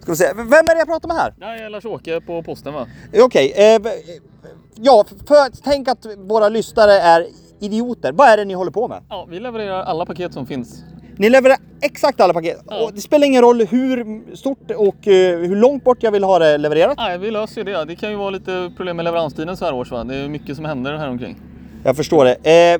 Ska vi se. Vem är det jag pratar med här? Jag är Lars-Åke på posten, va? Okej. Ja, tänk att våra lyssnare är idioter. Vad är det ni håller på med? Ja, vi levererar alla paket som finns. Ni levererar exakt alla paket. Ja. Och det spelar ingen roll hur stort och hur långt bort jag vill ha det levererat. Nej, vi löser det. Det kan ju vara lite problem med leveranstiden så här års, va? Det är mycket som händer här omkring. Jag förstår det.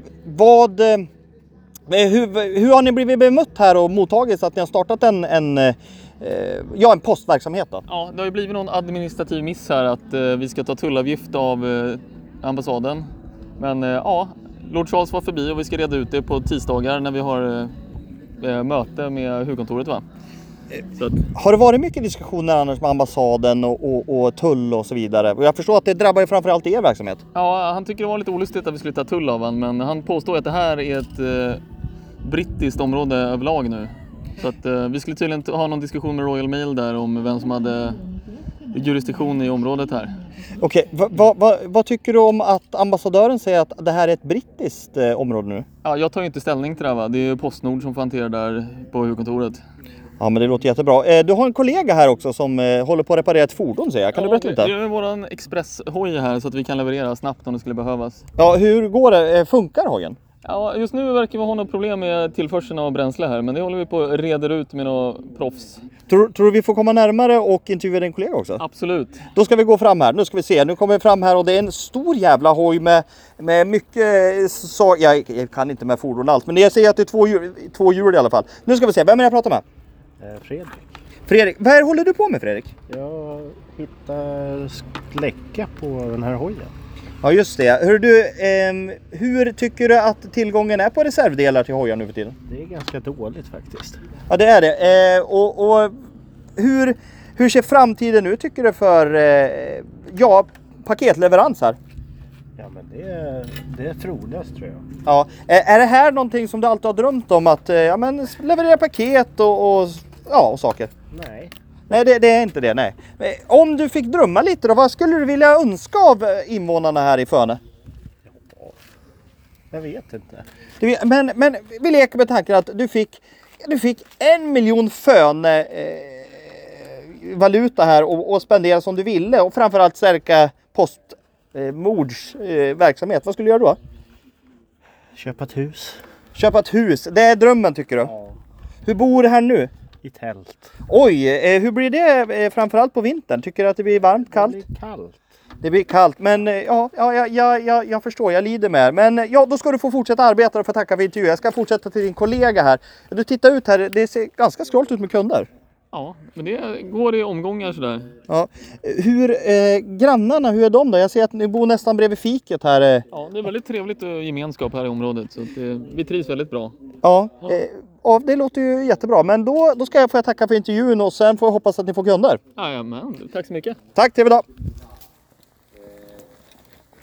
Hur har ni blivit bemött här och mottagit så att ni har startat en postverksamhet då? Ja, det har ju blivit någon administrativ miss här att vi ska ta tullavgift av ambassaden. Men ja, Lord Charles var förbi och vi ska reda ut det på tisdagar när vi har möte med huvudkontoret, va? Så att... Har det varit mycket diskussioner annars med ambassaden och tull och så vidare? Och jag förstår att det drabbar ju framförallt er verksamhet. Ja, han tycker det var lite olustigt att vi skulle ta tull av han, men han påstår att det här är ett brittiskt område överlag nu. Så att vi skulle tydligen ha någon diskussion med Royal Mail där om vem som hade jurisdiktion i området här. Okej, vad tycker du om att ambassadören säger att det här är ett brittiskt område nu? Ja, jag tar ju inte ställning till det här, va? Det är Postnord som får hantera där på huvudkontoret. Ja, men det låter jättebra. Du har en kollega här också som håller på att reparera ett fordon, säger jag. Kan du berätta lite? Det är våran expresshoj här så att vi kan leverera snabbt om det skulle behövas. Ja, hur går det? Funkar hojen? Ja, just nu verkar vi ha något problem med tillförseln av bränsle här, men det håller vi på att reda ut med några proffs. Tror du vi får komma närmare och intervjua din kollega också? Absolut. Då ska vi gå fram här. Nu ska vi se. Nu kommer vi fram här och det är en stor jävla hoj med mycket... Jag kan inte med fordon allt, men jag ser att det är två hjul i alla fall. Nu ska vi se. Vem är det jag pratar med? Fredrik. Vad håller du på med, Fredrik? Jag hittar läcka på den här hojen. Ja, just det. Hur tycker du att tillgången är på reservdelar till hojar nu för tiden? Det är ganska dåligt faktiskt. Ja, det är det. Och hur ser framtiden ut tycker du för paketleverans här? Ja, men det är troligast, tror jag. Ja. Är det här någonting som du alltid har drömt om att leverera paket och saker? Nej. Nej, det är inte det, nej. Om du fick drömma lite då, vad skulle du vilja önska av invånarna här i Föne? Jag vet inte. Men vi leker med tanken att du fick 1 miljon Föne valuta här och spendera som du ville och framförallt stärka Postnords verksamhet. Vad skulle du göra då? Köpa ett hus. Köpa ett hus, det är drömmen tycker du? Ja. Hur bor du här nu? I tält. Oj, hur blir det framförallt på vintern? Tycker du att det blir varmt, kallt? Det blir kallt. Det blir kallt, men jag förstår, jag lider med er. Men ja, då ska du få fortsätta arbeta och få tacka för intervjun. Jag ska fortsätta till din kollega här. Du tittar ut här, det ser ganska skralt ut med kunder. Ja, men det går i omgångar sådär. Ja. Grannarna, hur är de då? Jag ser att ni bor nästan bredvid fiket här. Ja, det är väldigt trevligt gemenskap här i området så att vi trivs väldigt bra. Ja, det låter ju jättebra. Men då ska jag få tacka för intervjun och sen får jag hoppas att ni får kunder. Jajamän, tack så mycket. Tack, trevlig dag.